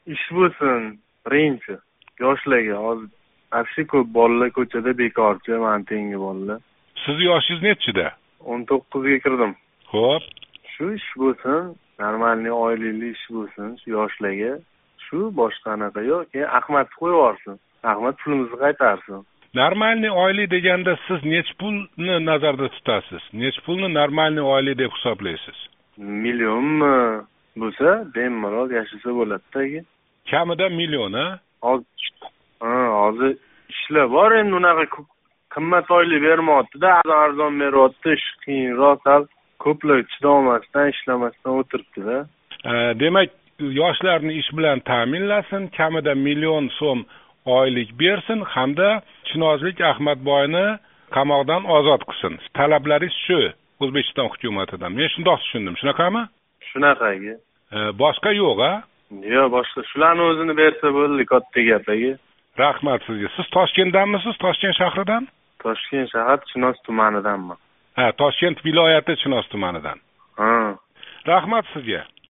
ish bo'lsin, birinchi. Yoshlarga hozir afshi ko'p bolalar ko'chada bekorchi, men tengi bolalar. Siz yoshingiz nechida? 19 ga kirdim. Xo'p. Shu ish bo'lsin, normalniy oilayli ish bo'lsin, shu yoshlarga. Shu boshqa anaqa yo'q, keyin Ahmad qo'yib yuborsin. Ahmad pulimizni qaytarsin. Normalniy oila deganda siz nech pulni nazarda tutasiz? Nech pulni normalniy oila deb hisoblaysiz? Millionmi bo'lsa, bemalol yashasa bo'ladi-da. Kamida million, ha? Hozir ishlar bor, endi unaqa qimmat oylik bermayapti-da, arzon beryapti, ish qiyinroq, ko'plar chidamasdan, ishlamasdan o'tiribdi-da. Demak, yoshlarni ish bilan ta'minlasin, kamida million so'm oylik bersin hamda Chinozlik Ahmadboyni qamoqdan ozod qilsin. Talablaringiz shu O'zbekiston hukumatidan. Men shunday tushundim, shunaqami? Shunaqagi. Boshqa yo'q-a? Yo'q, boshqa shularni o'zini bersa bo'ldi, katta gap-agi. Rahmat sizga. Siz Toshkentdanmisiz? Toshkent shahridan? Toshkent shahar Chinoz tumanidanman. Toshkent viloyati Chinoz tumanidan. Ha. Rahmat sizga.